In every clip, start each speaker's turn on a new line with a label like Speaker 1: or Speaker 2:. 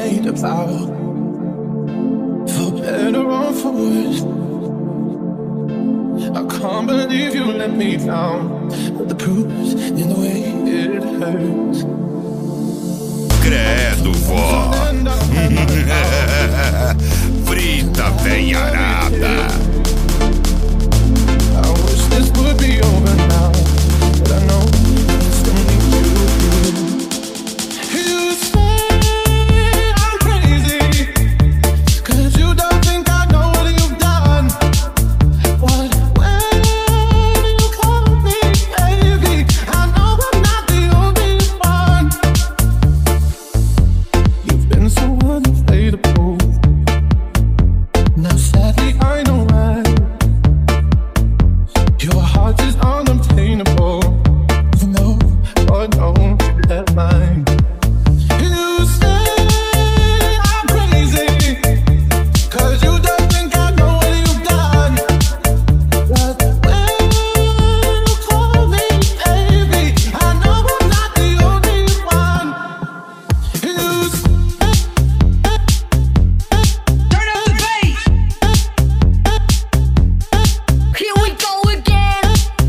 Speaker 1: made a vow, for better or for worse. I can't believe you let me down, but the proof's in the way it hurts.
Speaker 2: Credo, vó. Frita veiarada.
Speaker 1: I wish this would be over now, but I know I still need you. You say I'm crazy, 'cause you don't think I know what you've done. What, when you call me baby, I know I'm not the only one. You've been so unavailable. Now sadly I know why. Your heart is unobtainable, even though God knows that mine. You say I'm crazy, 'cause you don't think I know what you've done. But when you call me baby, I know I'm not the only one. You
Speaker 3: Turn up the bass. Here we go again.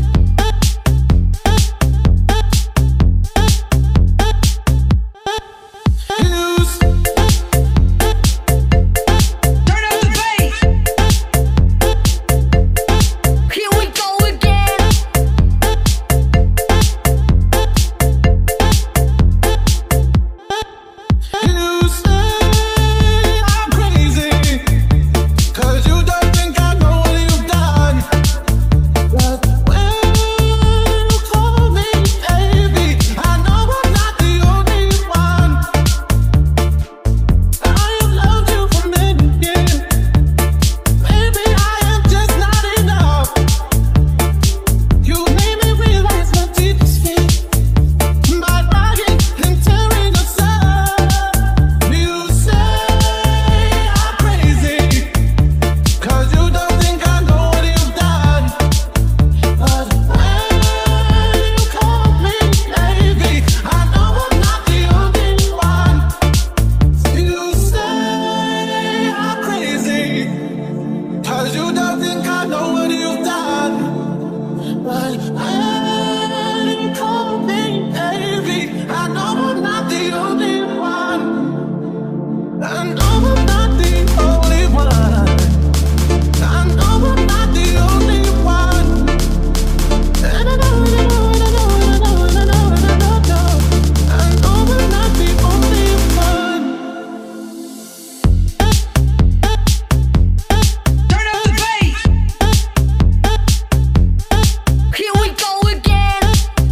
Speaker 3: Turn up the bass. Here we go again.
Speaker 1: You say I'm crazy, 'cause you don't think I know what you've done. But when you call me baby, I know I'm not the only one. I have loved you for many years. Maybe I am just not enough. You made me realize my deepest fear by lying and tearing us up. You say I'm crazy, 'cause you don't think I know what you've done. But when you call me baby, I know I'm not the only one. You say I'm crazy, 'cause you don't think I know what you've done. But when you call me baby, I know I'm not the only one. I know I'm not the only one. I know I'm not the only one. And I know, and I know, and I know, and I know, and I know, and I know. I know I'm not the only one.
Speaker 3: Turn up the bass. Here we go again.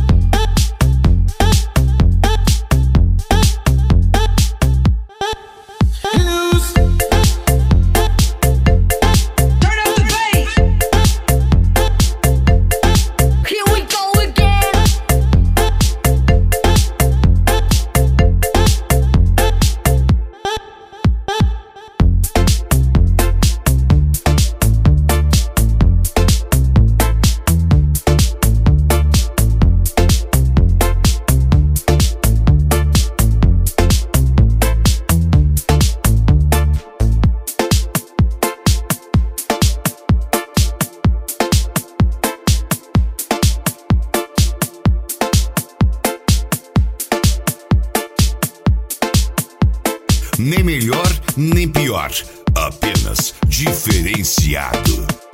Speaker 3: Turn up the bass. Here we go again.
Speaker 2: Nem melhor, nem pior. Apenas diferenciado.